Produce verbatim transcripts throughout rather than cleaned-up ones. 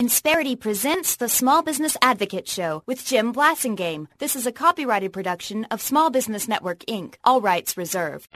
Insperity presents the Small Business Advocate Show with Jim Blasingame. This is a copyrighted production of Small Business Network, Incorporated. All rights reserved.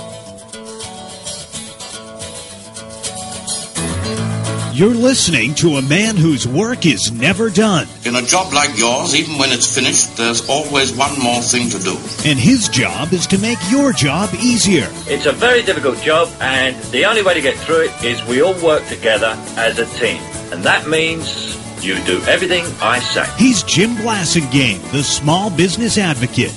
You're listening to a man whose work is never done. In a job like yours, even when it's finished, there's always one more thing to do. And his job is to make your job easier. It's a very difficult job, and the only way to get through it is we all work together as a team. And that means you do everything I say. He's Jim Blasingame, the Small Business Advocate.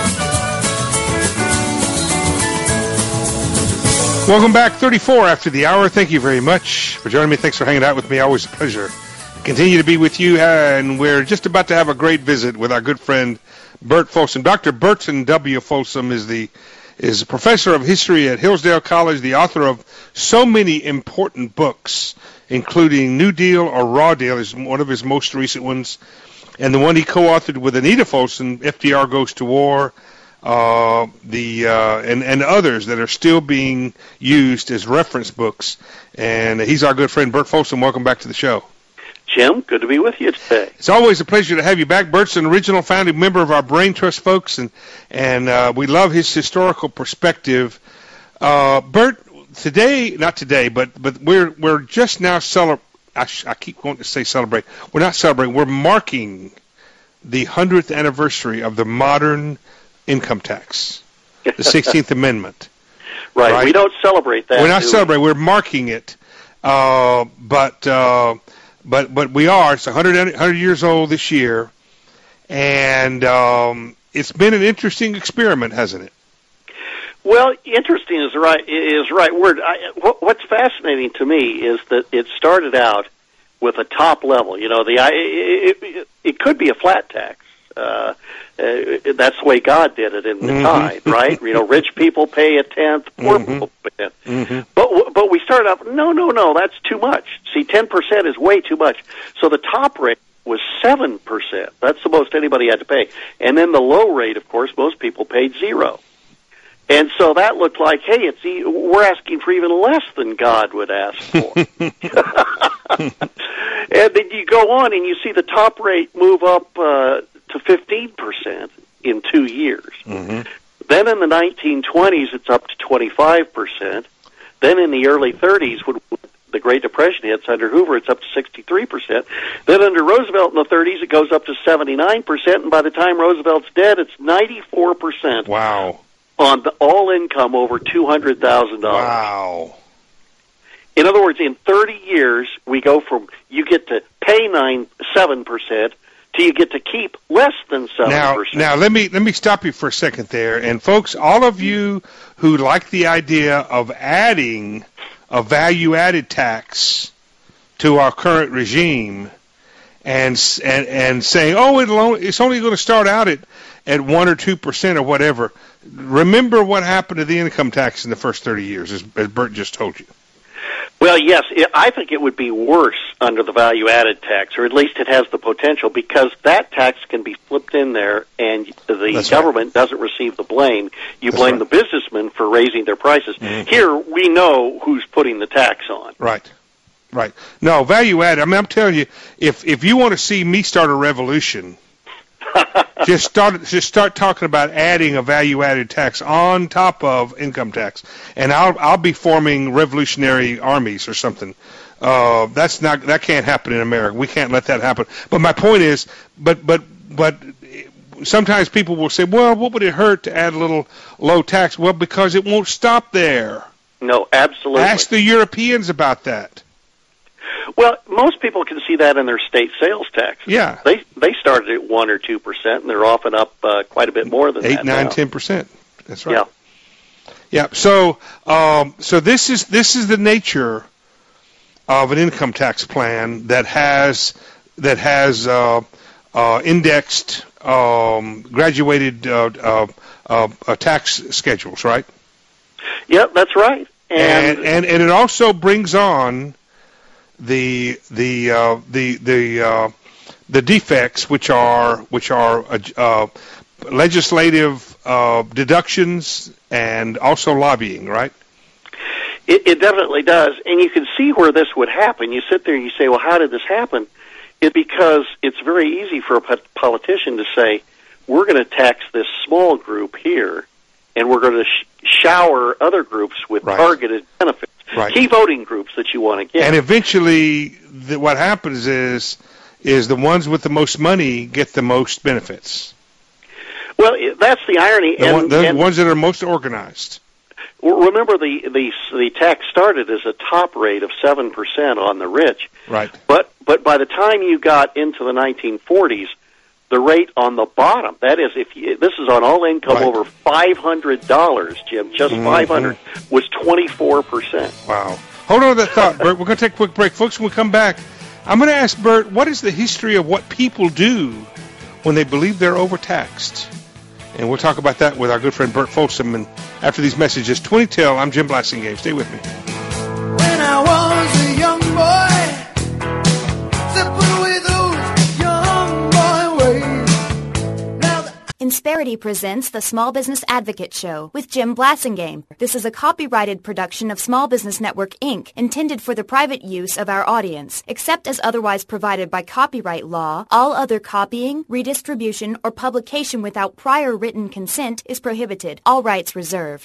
Welcome back, thirty-four after the hour. Thank you very much for joining me. Thanks for hanging out with me. Always a pleasure. Continue to be with you, and we're just about to have a great visit with our good friend Bert Folsom. Doctor Burton W. Folsom is the is a professor of history at Hillsdale College, the author of so many important books, including New Deal or Raw Deal is one of his most recent ones, and the one he co-authored with Anita Folsom, F D R Goes to War, uh, the uh, and, and others that are still being used as reference books. And he's our good friend, Bert Folsom. Welcome back to the show. Jim, good to be with you today. It's always a pleasure to have you back. Bert's an original founding member of our Brain Trust folks, and, and uh, we love his historical perspective. Uh, Bert, today, not today, but but we're we're just now celebrating. I, sh- I keep wanting to say celebrate. We're not celebrating. We're marking the hundredth anniversary of the modern income tax, the sixteenth Amendment. Right. right. We don't celebrate that. We're not celebrating. We? We're marking it. Uh, but uh, but but we are. It's one hundred, one hundred years old this year, and um, it's been an interesting experiment, hasn't it? Well, interesting is the right is the right word. I, what, what's fascinating to me is that it started out with a top level. You know, the it, it, it could be a flat tax. Uh, uh, that's the way God did it in the mm-hmm. tithe, right? You know, rich people pay a tenth, poor mm-hmm. people pay a tenth. Mm-hmm. But but we started off, no, no, no, that's too much. See, ten percent is way too much. So the top rate was seven percent. That's the most anybody had to pay. And then the low rate, of course, most people paid zero. And so that looked like, hey, it's e- we're asking for even less than God would ask for. And then you go on and you see the top rate move up uh, to fifteen percent in two years. Mm-hmm. Then in the nineteen twenties, it's up to twenty-five percent. Then in the early thirties, when the Great Depression hits under Hoover, it's up to sixty-three percent. Then under Roosevelt in the thirties, it goes up to seventy-nine percent. And by the time Roosevelt's dead, it's ninety-four percent. Wow. On the all income over two hundred thousand dollars. Wow. In other words, in thirty years, we go from you get to pay nine seven percent to you get to keep less than seven percent. Now, now let me let me stop you for a second there. And folks, all of you who like the idea of adding a value-added tax to our current regime, and and and saying, oh, it'll only, it's only going to start out at at one or two percent or whatever. Remember what happened to the income tax in the first thirty years, as, as Bert just told you. Well, yes, it, I think it would be worse under the value-added tax, or at least it has the potential, because that tax can be flipped in there, and the That's government right. doesn't receive the blame. You That's blame right. the businessmen for raising their prices. Mm-hmm. Here, we know who's putting the tax on. Right, right. No, value-added, I mean, I'm telling you, if if you want to see me start a revolution, just start just start talking about adding a value-added tax on top of income tax, and I'll I'll be forming revolutionary armies or something. Uh, that's not that can't happen in America. We can't let that happen. But my point is, but but but sometimes people will say, well, what would it hurt to add a little low tax? Well, because it won't stop there. No, absolutely. Ask the Europeans about that. Well, most people can see that in their state sales tax. Yeah. They they started at one or two percent, and they're often up uh, quite a bit more than Eight, that. nine, now. ten percent. That's right. Yeah. Yeah. So, um, so this is this is the nature of an income tax plan that has that has uh, uh, indexed, um, graduated uh, uh, uh, uh, tax schedules, right? Yep, that's right. And and and, and it also brings on the the uh, the the uh, the defects, which are which are uh, uh, legislative uh, deductions and also lobbying, right? It, it definitely does, and you can see where this would happen. You sit there and you say, well, how did this happen? It's because it's very easy for a po- politician to say, we're going to tax this small group here, and we're going to sh- shower other groups with right. targeted benefits. Right. Key voting groups that you want to get. And eventually, the, what happens is, is the ones with the most money get the most benefits. Well, it, that's the irony. The, and, one, the and ones that are most organized. Remember, the, the the tax started as a top rate of seven percent on the rich. Right. But but by the time you got into the nineteen forties, the rate on the bottom, that is, if you, this is on all income right. over five hundred dollars, Jim, just mm-hmm. five hundred dollars, was twenty-four percent. Wow. Hold on to that thought, Bert. We're going to take a quick break. Folks, when we come back, I'm going to ask Bert, what is the history of what people do when they believe they're overtaxed? And we'll talk about that with our good friend Bert Folsom. And after these messages, twenty till, I'm Jim Blasingame. Stay with me. When I was a young boy, zipping with those young boy ways. Now the- Insperity presents the Small Business Advocate Show with Jim Blasingame. This is a copyrighted production of Small Business Network, Incorporated, intended for the private use of our audience. Except as otherwise provided by copyright law, all other copying, redistribution, or publication without prior written consent is prohibited. All rights reserved.